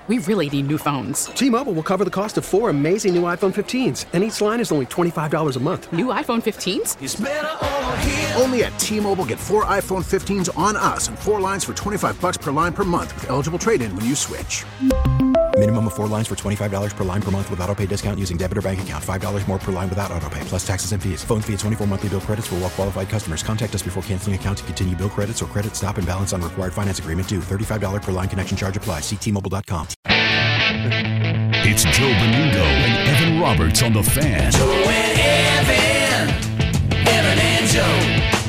we really need new phones. T-Mobile will cover the cost of 4 amazing new iPhone 15s, and each line is only $25 a month. New iPhone 15s? It's better over here. Only at T-Mobile, get 4 iPhone 15s on us and 4 lines for $25 per line per month with eligible trade-in when you switch. Minimum of 4 lines for $25 per line per month with autopay discount using debit or bank account. $5 more per line without autopay, plus taxes and fees. Phone fee at 24 monthly bill credits for well-qualified customers. Contact us before canceling account to continue bill credits or credit stop and balance on required finance agreement due. $35 per line connection charge applies. See T-Mobile.com. It's Joe Beningo and Evan Roberts on The Fan. Joe and Evan and Joe.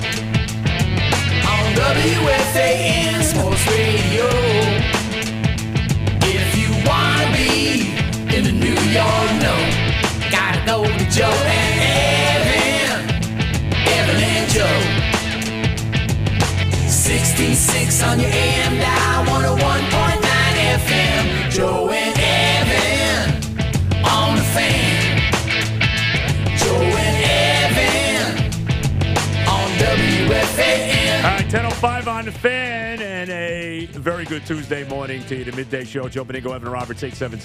On WFAN Sports Radio. If you wanna be in the New York know, gotta go to Joe and Evan and Joe. 66 on your AM dial, 101.9 FM. Joe and Evan on The Fan. Joe and Evan on WFAN. All right, 10:05 on The Fan, and a very good Tuesday morning to you. The midday show. Joe Beningo, Evan Roberts,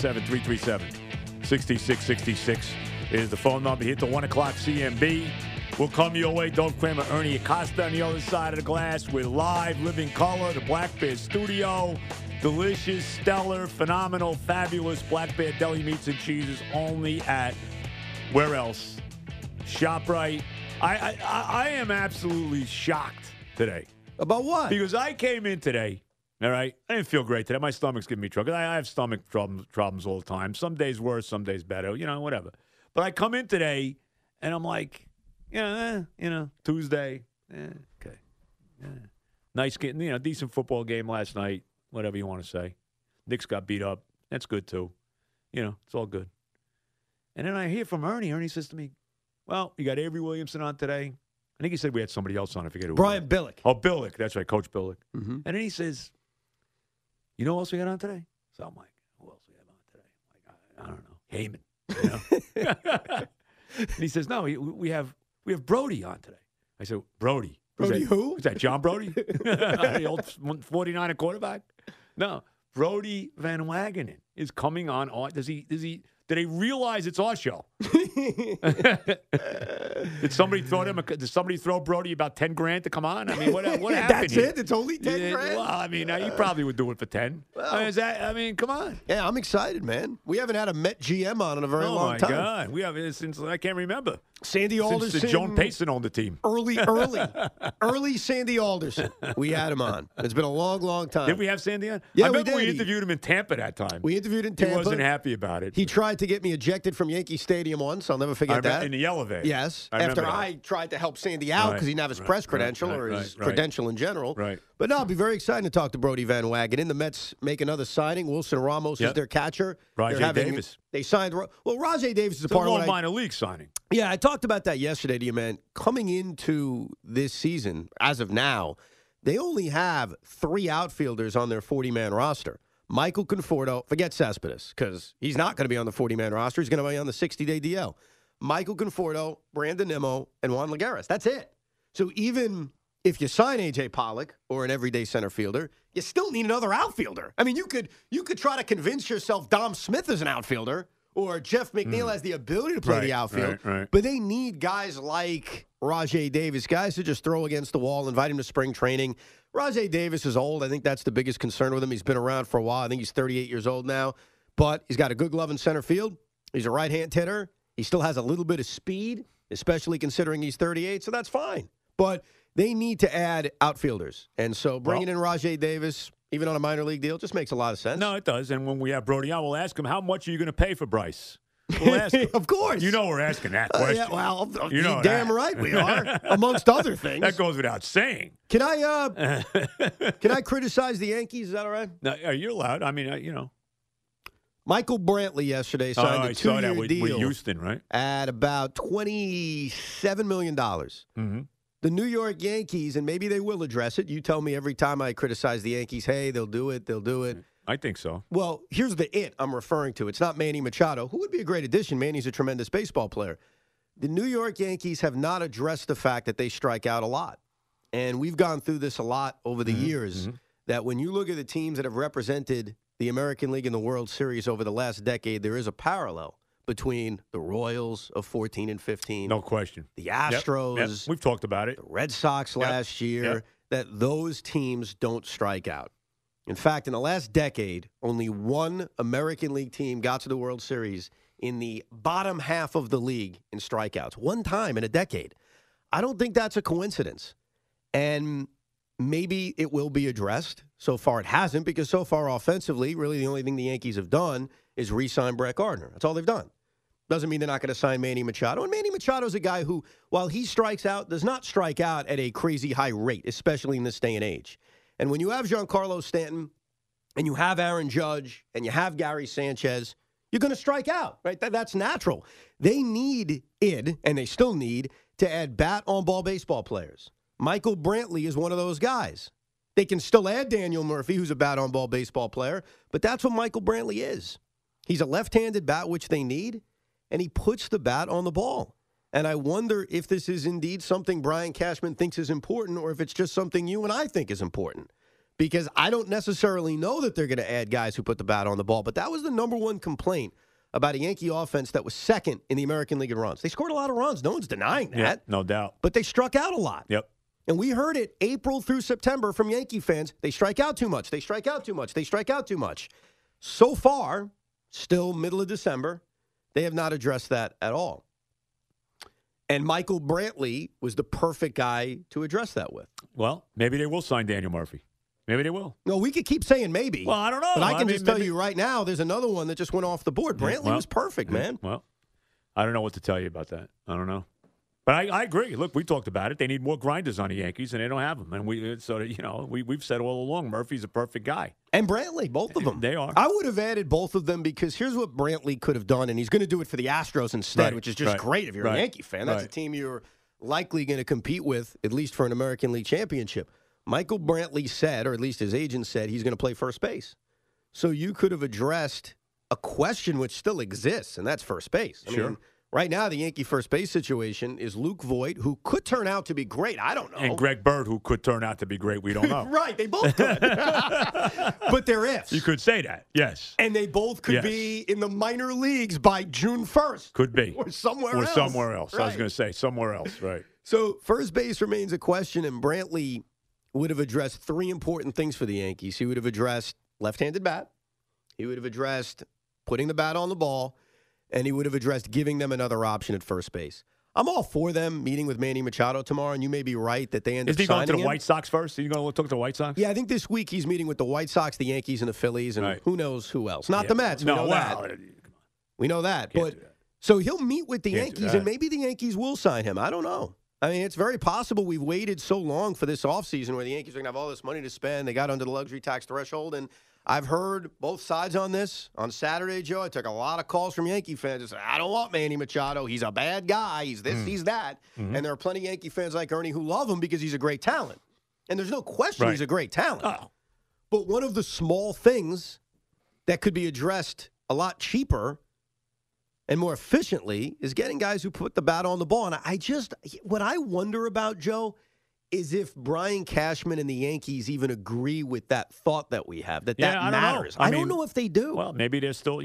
877-337-6666 is the phone number. Hit the 1 o'clock CMB. We'll come your way. Dove Kramer, Ernie Acosta on the other side of the glass. We're live, living color, the Black Bear Studio. Delicious, stellar, phenomenal, fabulous Black Bear Deli Meats and Cheeses only at, where else? ShopRite. I am absolutely shocked today. About what? Because I came in today, all right? I didn't feel great today. My stomach's giving me trouble. I have stomach problems all the time. Some days worse, some days better, whatever. But I come in today, and I'm like, Tuesday, okay. Nice game, decent football game last night, whatever you want to say. Knicks got beat up. That's good, too. It's all good. And then I hear from Ernie. Ernie says to me, well, you got Avery Williamson on today. I think he said we had somebody else on. I forget who. Brian Billick. Oh, Billick. That's right, Coach Billick. Mm-hmm. And then he says, you know who else we got on today? So I'm like, who else we have on today? I'm like, I don't know. Heyman. And he says, no, we have Brody on today. I said, Brody. Brody who? Is that John Brody? The old 49er quarterback? No. Brody Van Wagenen is coming on. Did they realize it's our show? Did somebody throw Brody about $10,000 to come on? I mean, what happened? That's here? it? It's only $10,000? Well, I mean, you probably would do it for 10. Well, come on. Yeah, I'm excited, man. We haven't had a Met GM on in a very long time. Oh, my God. We have since I can't remember. Sandy Alderson. Since Joan Payson owned the team. Early Sandy Alderson. We had him on. It's been a long, long time. Did we have Sandy on? Yeah, I remember we we interviewed him in Tampa that time. We interviewed in Tampa. He wasn't happy about it. He tried to get me ejected from Yankee Stadium once. I'll never forget that. In the elevator. Yes. After I tried to help Sandy out because he didn't have his press credential or his credential in general. Right. But no, I'll be very excited to talk to Brody Van Wagenen. The Mets make another signing. Wilson Ramos is their catcher. Rajay Davis. They signed. Well, Rajay Davis is a part of a minor league signing. Yeah, I talked about that yesterday to you, man. Coming into this season, as of now, they only have 3 outfielders on their 40-man roster. Michael Conforto, forget Cespedes, because he's not going to be on the 40-man roster. He's going to be on the 60-day DL. Michael Conforto, Brandon Nimmo, and Juan Lagares. That's it. So even if you sign A.J. Pollock or an everyday center fielder, you still need another outfielder. I mean, you could try to convince yourself Dom Smith is an outfielder or Jeff McNeil has the ability to play the outfield. Right. But they need guys like Rajay Davis, guys to just throw against the wall, invite him to spring training. Rajay Davis is old. I think that's the biggest concern with him. He's been around for a while. I think he's 38 years old now. But he's got a good glove in center field. He's a right-hand hitter. He still has a little bit of speed, especially considering he's 38, so that's fine. But they need to add outfielders. And so bringing in Rajay Davis, even on a minor league deal, just makes a lot of sense. No, it does. And when we have Brody on, we'll ask him, how much are you going to pay for Bryce? We'll ask him. Of course. You know we're asking that question. Yeah, well, you're damn right we are, amongst other things. That goes without saying. Can I criticize the Yankees? Is that all right? No, you're allowed. I mean, Michael Brantley yesterday signed a 2-year deal with Houston, right? At about $27 million. Mm-hmm. The New York Yankees, and maybe they will address it. You tell me every time I criticize the Yankees, hey, they'll do it. I think so. Well, here's the it I'm referring to. It's not Manny Machado, who would be a great addition. Manny's a tremendous baseball player. The New York Yankees have not addressed the fact that they strike out a lot. And we've gone through this a lot over the years, that when you look at the teams that have represented the American League and the World Series over the last decade, there is a parallel between the Royals of 14 and 15. No question. The Astros. Yep. We've talked about it. The Red Sox last year, that those teams don't strike out. In fact, in the last decade, only one American League team got to the World Series in the bottom half of the league in strikeouts. One time in a decade. I don't think that's a coincidence. And maybe it will be addressed. So far it hasn't, because so far offensively, really the only thing the Yankees have done is re-sign Brett Gardner. That's all they've done. Doesn't mean they're not going to sign Manny Machado. And Manny Machado's a guy who, while he strikes out, does not strike out at a crazy high rate, especially in this day and age. And when you have Giancarlo Stanton and you have Aaron Judge and you have Gary Sanchez, you're going to strike out, right? That's natural. They need and they still need, to add bat-on-ball baseball players. Michael Brantley is one of those guys. They can still add Daniel Murphy, who's a bat-on-ball baseball player, but that's what Michael Brantley is. He's a left-handed bat, which they need, and he puts the bat on the ball. And I wonder if this is indeed something Brian Cashman thinks is important, or if it's just something you and I think is important. Because I don't necessarily know that they're going to add guys who put the bat on the ball, but that was the number one complaint about a Yankee offense that was second in the American League in runs. They scored a lot of runs. No one's denying that. Yeah, no doubt. But they struck out a lot. Yep. And we heard it April through September from Yankee fans. They strike out too much. They strike out too much. They strike out too much. So far, still middle of December, they have not addressed that at all. And Michael Brantley was the perfect guy to address that with. Well, maybe they will sign Daniel Murphy. Maybe they will. No, we could keep saying maybe. Well, I don't know. But I can just tell you right now, there's another one that just went off the board. Brantley was perfect, man. Well, I don't know what to tell you about that. I don't know. But I agree. Look, we talked about it. They need more grinders on the Yankees, and they don't have them. And we've said all along, Murphy's a perfect guy. And Brantley, both of them. They are. I would have added both of them because here's what Brantley could have done, and he's going to do it for the Astros instead, which is just great if you're a Yankee fan. That's a team you're likely going to compete with, at least for an American League championship. Michael Brantley said, or at least his agent said, he's going to play first base. So you could have addressed a question which still exists, and that's first base. I mean, right now, the Yankee first base situation is Luke Voit, who could turn out to be great. I don't know. And Greg Bird, who could turn out to be great. We don't know. Right. They both could. But they're ifs. You could say that, yes. And they both could be in the minor leagues by June 1st. Could be. Or somewhere else. Or somewhere else. Right. I was going to say somewhere else, right. So first base remains a question, and Brantley would have addressed three important things for the Yankees. He would have addressed left-handed bat. He would have addressed putting the bat on the ball. And he would have addressed giving them another option at first base. I'm all for them meeting with Manny Machado tomorrow, and you may be right that they end up signing him. Is he going to the White Sox first? Are you going to talk to the White Sox? Yeah, I think this week he's meeting with the White Sox, the Yankees, and the Phillies, and who knows who else. Not the Mets. We know that. We know that. But so he'll meet with the Yankees, and maybe the Yankees will sign him. I don't know. I mean, it's very possible we've waited so long for this offseason where the Yankees are going to have all this money to spend. They got under the luxury tax threshold, and I've heard both sides on this. On Saturday, Joe, I took a lot of calls from Yankee fans that said, I don't want Manny Machado. He's a bad guy. He's this, he's that. Mm-hmm. And there are plenty of Yankee fans like Ernie who love him because he's a great talent. And there's no question he's a great talent. Oh. But one of the small things that could be addressed a lot cheaper and more efficiently is getting guys who put the bat on the ball. And what I wonder about, Joe, is if Brian Cashman and the Yankees even agree with that thought that we have, that matters. I don't know if they do. Well, maybe there's still,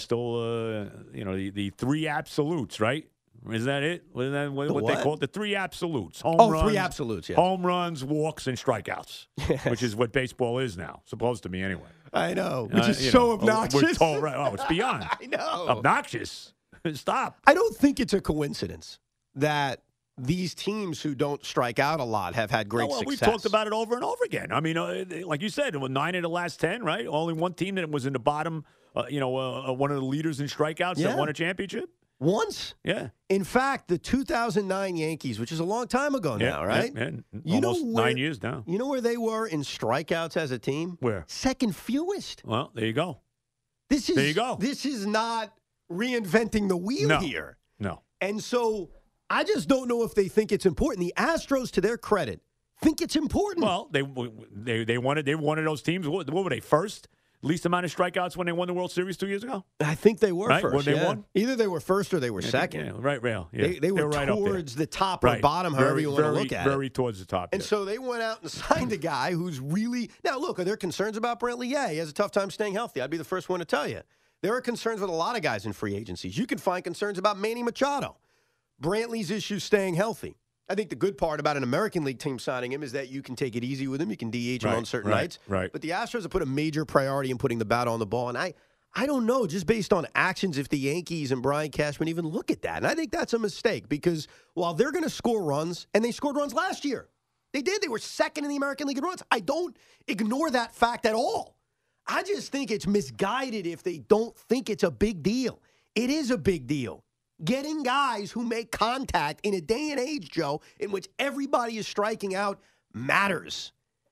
the three absolutes, right? Is that it? What they call it? The three absolutes. Home runs, three absolutes, yeah. Home runs, walks, and strikeouts, which is what baseball is now, supposed to be anyway. I know, which is so obnoxious. We're told, right? Oh, it's beyond. I know. Obnoxious. Stop. I don't think it's a coincidence that these teams who don't strike out a lot have had great success. We've talked about it over and over again. I mean, like you said, 9 of the last 10, right? Only one team that was in the bottom, one of the leaders in strikeouts that won a championship. Once? Yeah. In fact, the 2009 Yankees, which is a long time ago now, right? Almost 9 years now. You know where they were in strikeouts as a team? Where? Second fewest. Well, there you go. There you go. This is not reinventing the wheel here. No. And so I just don't know if they think it's important. The Astros, to their credit, think it's important. Well, they wanted those teams. What were they, first least amount of strikeouts when they won the World Series 2 years ago? I think they were Right? first. When they yeah. won? Either they were first or they were second. Yeah, right, rail. Yeah. They were right up there. towards the top or bottom, however you want to look at it. Very towards the top. And so they went out and signed a guy who's really – now, look, are there concerns about Brantley? Yeah, he has a tough time staying healthy. I'd be the first one to tell you. There are concerns with a lot of guys in free agencies. You can find concerns about Manny Machado. Brantley's issue staying healthy. I think the good part about an American League team signing him is that you can take it easy with him. You can DH him on certain nights. Right. But the Astros have put a major priority in putting the bat on the ball. And I don't know, just based on actions, if the Yankees and Brian Cashman even look at that. And I think that's a mistake because while they're going to score runs, and they scored runs last year. They did. They were second in the American League in runs. I don't ignore that fact at all. I just think it's misguided if they don't think it's a big deal. It is a big deal. Getting guys who make contact in a day and age, Joe, in which everybody is striking out matters.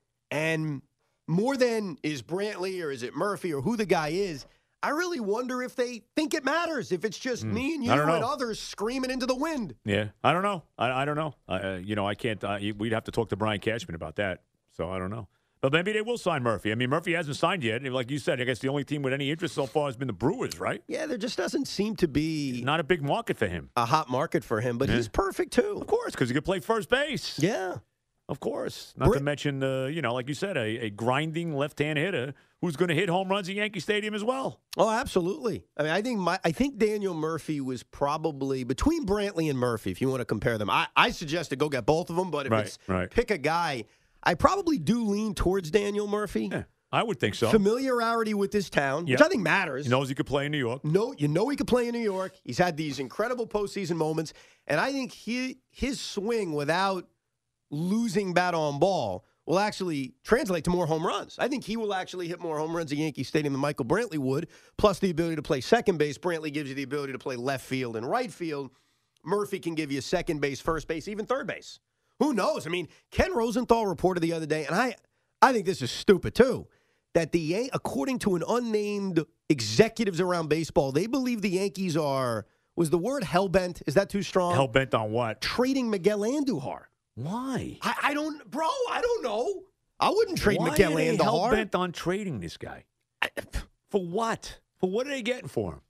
And more than is Brantley or is it Murphy or who the guy is, I really wonder if they think it matters, if it's just me and you and others screaming into the wind. Yeah, I don't know. I don't know. I can't. We'd have to talk to Brian Cashman about that. So I don't know. But maybe they will sign Murphy. I mean, Murphy hasn't signed yet. Like you said, I guess the only team with any interest so far has been the Brewers, right? Yeah, there just doesn't seem to be not a big market for him. A hot market for him, but he's perfect too. Of course, because he could play first base. Yeah. Of course. Not to mention, like you said, a grinding left-hand hitter who's going to hit home runs at Yankee Stadium as well. Oh, absolutely. I mean, I think Daniel Murphy was probably between Brantley and Murphy, if you want to compare them. I suggest to go get both of them, but if pick a guy, I probably do lean towards Daniel Murphy. Yeah, I would think so. Familiarity with this town, which I think matters. He knows he could play in New York. You know he could play in New York. He's had these incredible postseason moments, and I think his swing without losing bat on ball will actually translate to more home runs. I think he will actually hit more home runs at Yankee Stadium than Michael Brantley would, plus the ability to play second base. Brantley gives you the ability to play left field and right field. Murphy can give you second base, first base, even third base. Who knows? I mean, Ken Rosenthal reported the other day, and I think this is stupid too, that according to an unnamed executives around baseball, they believe the Yankees was the word hellbent? Is that too strong? Hellbent on what? Trading Miguel Andujar. Why? I don't know. I wouldn't trade Miguel Andujar. Why are they hell-bent on trading this guy? For what? For what are they getting for him?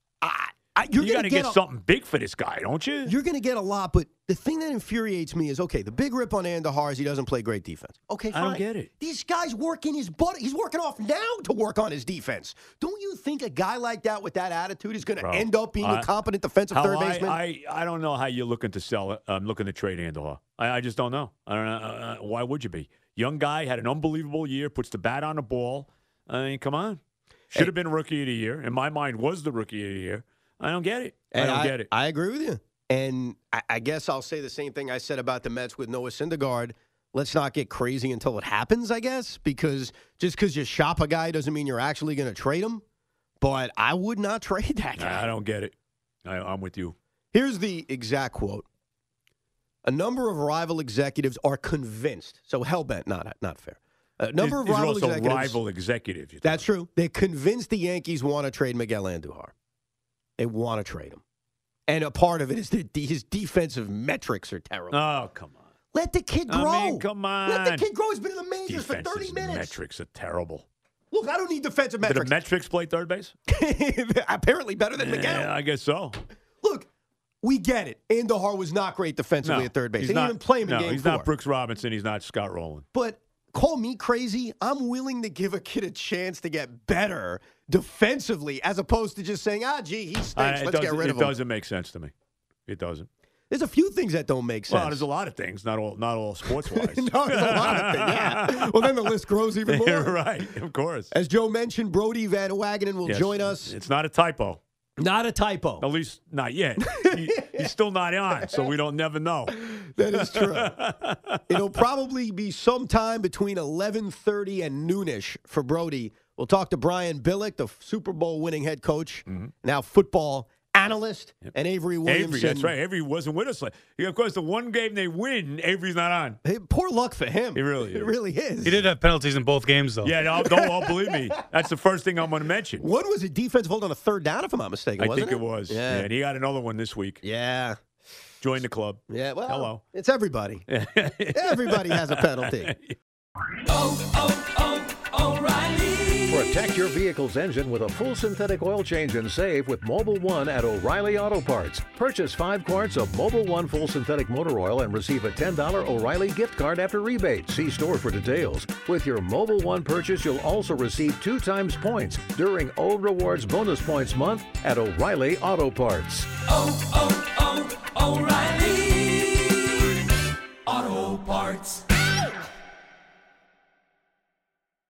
You got to get something big for this guy, don't you? You're going to get a lot, but the thing that infuriates me is, okay, the big rip on Andujar is he doesn't play great defense. Okay, fine. I don't get it. These guys working his butt. He's working off now to work on his defense. Don't you think a guy like that with that attitude is going to end up being a competent defensive third baseman? I don't know how you're looking to sell it. Looking to trade Andujar. I just don't know. I don't know. Why would you be? Young guy, had an unbelievable year, puts the bat on the ball. I mean, come on. Should have been Rookie of the Year. In my mind, was the Rookie of the Year. I don't get it. I don't get it. I agree with you. And I guess I'll say the same thing I said about the Mets with Noah Syndergaard. Let's not get crazy until it happens, I guess, because just because you shop a guy doesn't mean you're actually going to trade him. But I would not trade that guy. I don't get it. I'm with you. Here's the exact quote. A number of rival executives are convinced. So hellbent, not fair. A number of rival executives. Rival executives. That's true. They're convinced the Yankees want to trade Miguel Andujar. They want to trade him. And a part of it is that his defensive metrics are terrible. Oh, come on. Let the kid grow. I mean, come on. Let the kid grow. He's been in the majors for 30 minutes. Metrics are terrible. Look, I don't need defensive metrics. Did the metrics play third base? Apparently better than Miguel. Yeah, I guess so. Look, we get it. Andujar was not great defensively at third base. They didn't even play him in game 4. He's not Brooks Robinson. He's not Scott Rowland. But call me crazy. I'm willing to give a kid a chance to get better defensively as opposed to just saying, gee, he stinks. Let's get rid of him. It doesn't make sense to me. It doesn't. There's a few things that don't make sense. Well, there's a lot of things, not all sports-wise. No, there's a lot of things, yeah. Well, then the list grows even more. Right, of course. As Joe mentioned, Brody Van Wagenen will join us. It's not a typo. Not a typo. At least not yet. He's still not on, so we don't never know. That is true. It'll probably be sometime between 11:30 and noonish for Brody. We'll talk to Brian Billick, the Super Bowl winning head coach, now football analyst, and Avery Williamson. Avery, that's right. Avery wasn't with us. Of course, the one game they win, Avery's not on. Hey, poor luck for him. It really is. It really is. He did have penalties in both games, though. Yeah, don't believe me. That's the first thing I'm going to mention. One was a defensive hold on a third down, if I'm not mistaken, wasn't it? I think it was. Yeah, and he got another one this week. Yeah. Join the club. Yeah, well, hello. It's everybody. Everybody has a penalty. O'Reilly Protect your vehicle's engine with a full synthetic oil change and save with Mobil 1 at O'Reilly Auto Parts. Purchase 5 quarts of Mobil 1 full synthetic motor oil and receive a $10 O'Reilly gift card after rebate. See store for details. With your Mobil 1 purchase, you'll also receive 2 times points during O Rewards Bonus Points Month at O'Reilly Auto Parts. O'Reilly.